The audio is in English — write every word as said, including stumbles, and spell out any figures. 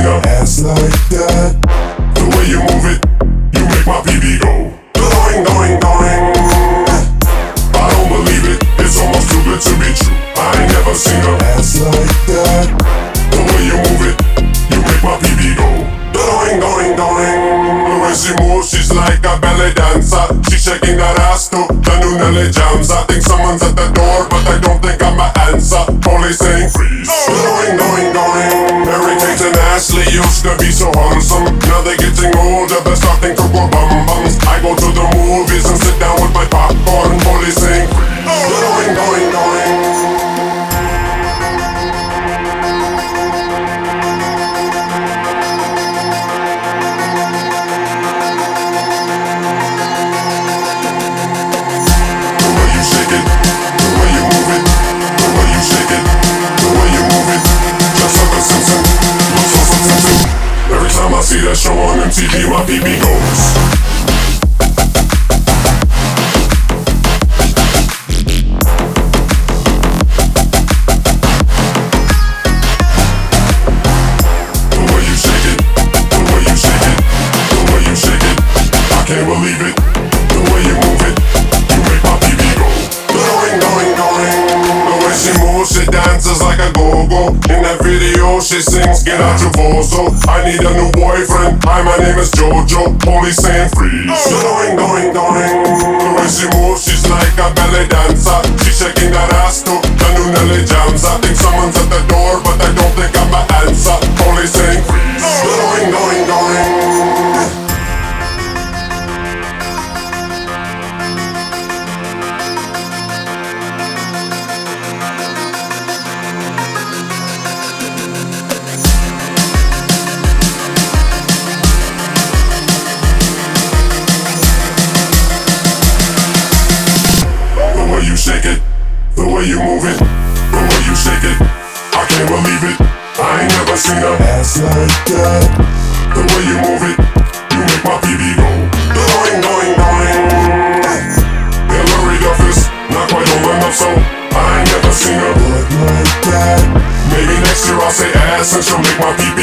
a ass like that. The way you move it, you make my P V go going, going, going. I don't believe it, it's almost too good to be true. I ain't never seen a ass like that. The way you move it, you make my P V go going, going, going. The way she moves, she's like a ballet dancer. She's shaking that ass to the new Nelly jams. I think someone's at the door, but I don't think I'm a answer. Police saying freeze. Going, going, going. Mary Kate and Ashley used to be so wholesome. Now they're getting older, they're starting to go bum bums. I go to the movies and sit down with my popcorn. Police saying freeze. Going, going, going. I see that show on M T V, my P V goes. The way you shake it, the way you shake it, the way you shake it, I can't believe it. The way you move it, you make my P V go going, going, going. The way she moves, she dances like a go-go. In that video, she sings, get out your bozo. I need a new boyfriend, hi, my name is Jojo. Police saying freeze. Going, going, going. The way she moves, she's like a ballet dancer. She's shaking that ass to the new Nelly jams. I think someone's at the door, but I don't think I'm an answer. Police saying freeze. Going, going, going. Shake it, the way you move it, the way you shake it, I can't believe it. I ain't never seen a ass like that. The way you move it, you make my P V go going, going, going. Hillary Duff is not quite old enough, so I ain't never seen a butt like that. Maybe next year I'll say ass and she'll make my P V